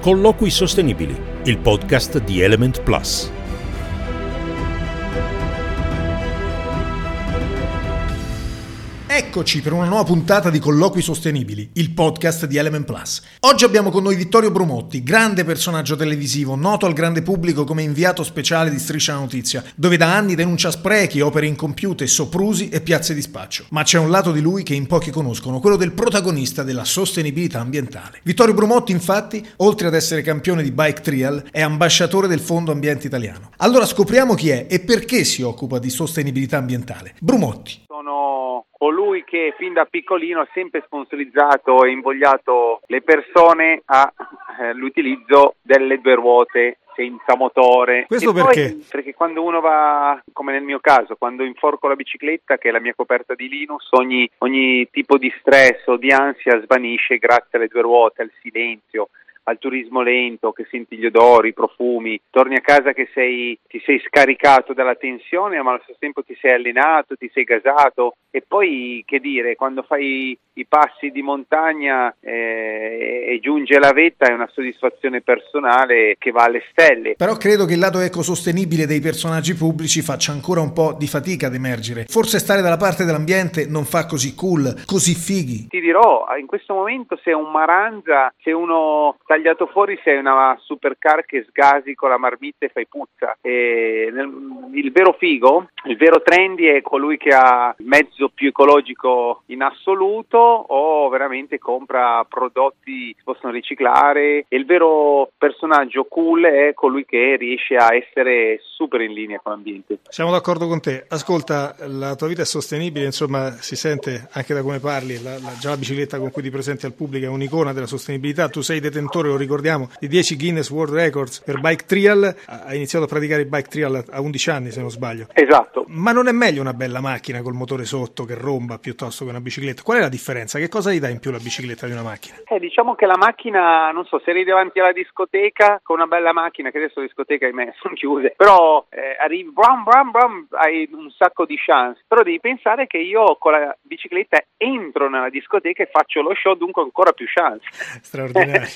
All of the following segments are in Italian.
Colloqui Sostenibili, il podcast di Element Plus. Eccoci per una nuova puntata di Colloqui Sostenibili, il podcast di Element Plus. Oggi abbiamo con noi Vittorio Brumotti, grande personaggio televisivo, noto al grande pubblico come inviato speciale di Striscia la Notizia, dove da anni denuncia sprechi, opere incompiute, soprusi e piazze di spaccio. Ma c'è un lato di lui che in pochi conoscono, quello del protagonista della sostenibilità ambientale. Vittorio Brumotti, infatti, oltre ad essere campione di bike trial, è ambasciatore del Fondo Ambiente Italiano. Allora scopriamo chi è e perché si occupa di sostenibilità ambientale. Brumotti. Sono colui che fin da piccolino ha sempre sponsorizzato e invogliato le persone all'utilizzo delle due ruote senza motore. Questo e perché? Poi, perché quando uno va, come nel mio caso, quando inforco la bicicletta, che è la mia coperta di Linus, ogni tipo di stress o di ansia svanisce grazie alle due ruote, al silenzio, al turismo lento, che senti gli odori, i profumi, torni a casa che ti sei scaricato dalla tensione, ma allo stesso tempo ti sei allenato, ti sei gasato. E poi, che dire, quando fai i passi di montagna e giunge la vetta, è una soddisfazione personale che va alle stelle. Però credo che il lato ecosostenibile dei personaggi pubblici faccia ancora un po' di fatica ad emergere. Forse stare dalla parte dell'ambiente non fa così cool, così fighi. Ti dirò, in questo momento sei un maranza, sei uno tagliato fuori, sei una supercar che sgasi con la marmitta e fai puzza. Il vero figo, il vero trendy è colui che ha il mezzo più ecologico in assoluto o veramente compra prodotti che si possono riciclare, e il vero personaggio cool è colui che riesce a essere super in linea con l'ambiente. Siamo d'accordo con te. Ascolta, la tua vita è sostenibile, insomma, si sente anche da come parli, già la bicicletta con cui ti presenti al pubblico è un'icona della sostenibilità. Tu sei detentore, lo ricordiamo, di 10 Guinness World Records per bike trial. Hai iniziato a praticare il bike trial a 11 anni, se non sbaglio. Esatto. Ma non è meglio una bella macchina col motore sotto che romba piuttosto che una bicicletta? Qual è la differenza? Che cosa gli dà in più la bicicletta di una macchina? Diciamo che la macchina, non so, se eri davanti alla discoteca con una bella macchina, che adesso le discoteche ahimè sono chiuse, però arrivi, bram, bram, bram, hai un sacco di chance. Però devi pensare che io con la bicicletta entro nella discoteca e faccio lo show, dunque ancora più chance. Straordinario.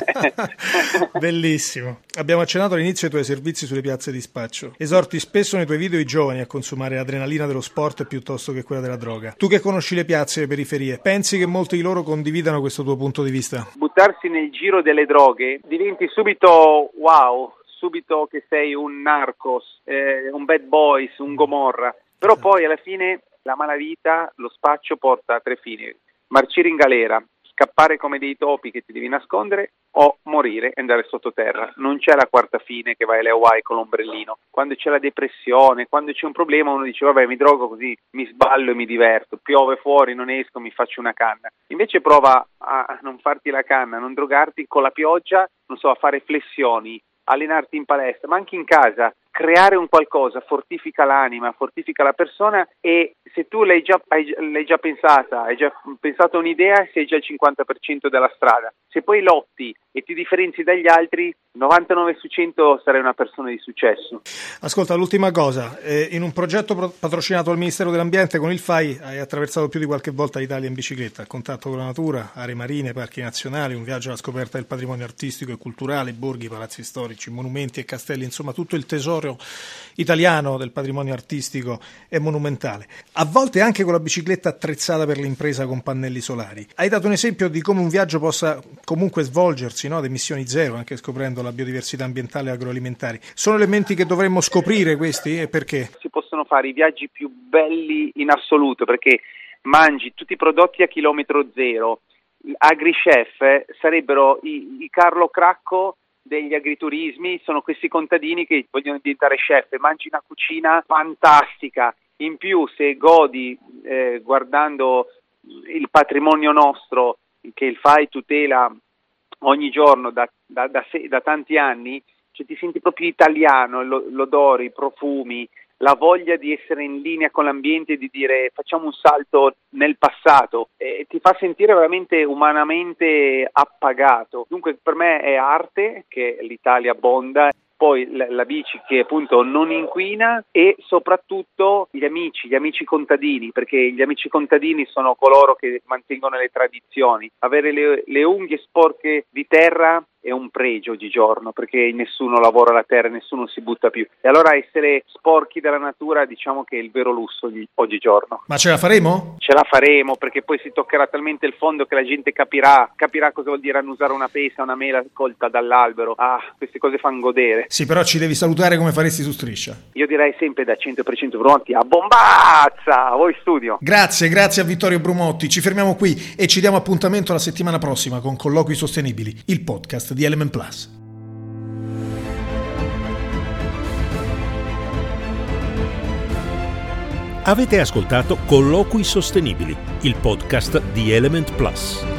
Bellissimo. Abbiamo accennato all'inizio ai tuoi servizi sulle piazze di spaccio. Esorti spesso nei tuoi video i giovani a consumare l'adrenalina dello sport piuttosto che quella della droga. Tu che conosci le piazze e le periferie, pensi che molti di loro condividano questo tuo punto di vista? Buttarsi nel giro delle droghe diventi subito wow, subito che sei un narcos, un bad boys, un Gomorra. Però poi alla fine la malavita, lo spaccio porta a tre fini: marcire in galera, scappare come dei topi che ti devi nascondere, o morire e andare sottoterra. Non c'è la quarta fine che vai alle Hawaii con l'ombrellino. Quando c'è la depressione, quando c'è un problema, uno dice vabbè, mi drogo così mi sballo e mi diverto, piove fuori, non esco, mi faccio una canna. Invece prova a non farti la canna, a non drogarti con la pioggia, non so, a fare flessioni, allenarti in palestra, ma anche in casa. Creare un qualcosa fortifica l'anima, fortifica la persona, e se tu l'hai già pensata, hai già pensato a un'idea, sei già il 50% della strada. Se poi lotti e ti differenzi dagli altri, 99 su 100 sarai una persona di successo. Ascolta, l'ultima cosa, in un progetto patrocinato dal Ministero dell'Ambiente con il FAI hai attraversato più di qualche volta l'Italia in bicicletta, a contatto con la natura, aree marine, parchi nazionali, un viaggio alla scoperta del patrimonio artistico e culturale, borghi, palazzi storici, monumenti e castelli, insomma tutto il tesoro italiano del patrimonio artistico e monumentale, a volte anche con la bicicletta attrezzata per l'impresa con pannelli solari. Hai dato un esempio di come un viaggio possa comunque svolgersi, no? Ad emissioni zero, anche scoprendo la biodiversità ambientale e agroalimentari. Sono elementi che dovremmo scoprire, questi, e perché? Si possono fare i viaggi più belli in assoluto, perché mangi tutti i prodotti a chilometro zero. AgriChef sarebbero i Carlo Cracco degli agriturismi, sono questi contadini che vogliono diventare chef e mangi una cucina fantastica. In più, se godi guardando il patrimonio nostro che il FAI tutela ogni giorno da tanti anni, cioè ti senti proprio italiano, l'odore, i profumi, la voglia di essere in linea con l'ambiente e di dire facciamo un salto nel passato, ti fa sentire veramente umanamente appagato. Dunque per me è arte che l'Italia abbonda, poi la bici che appunto non inquina, e soprattutto gli amici contadini, perché gli amici contadini sono coloro che mantengono le tradizioni. Avere le unghie sporche di terra è un pregio oggigiorno, perché nessuno lavora la terra, nessuno si butta più. E allora essere sporchi della natura, diciamo che è il vero lusso oggigiorno. Ma ce la faremo? Ce la faremo, perché poi si toccherà talmente il fondo che la gente capirà cosa vuol dire annusare una pesa, una mela colta dall'albero. Queste cose fanno godere. Sì, però ci devi salutare come faresti su Striscia. Io direi sempre da 100% pronti a bombazza, a voi studio. Grazie a Vittorio Brumotti. Ci fermiamo qui e ci diamo appuntamento la settimana prossima con Colloqui Sostenibili, il podcast di Element Plus. Avete ascoltato Colloqui Sostenibili, il podcast di Element Plus.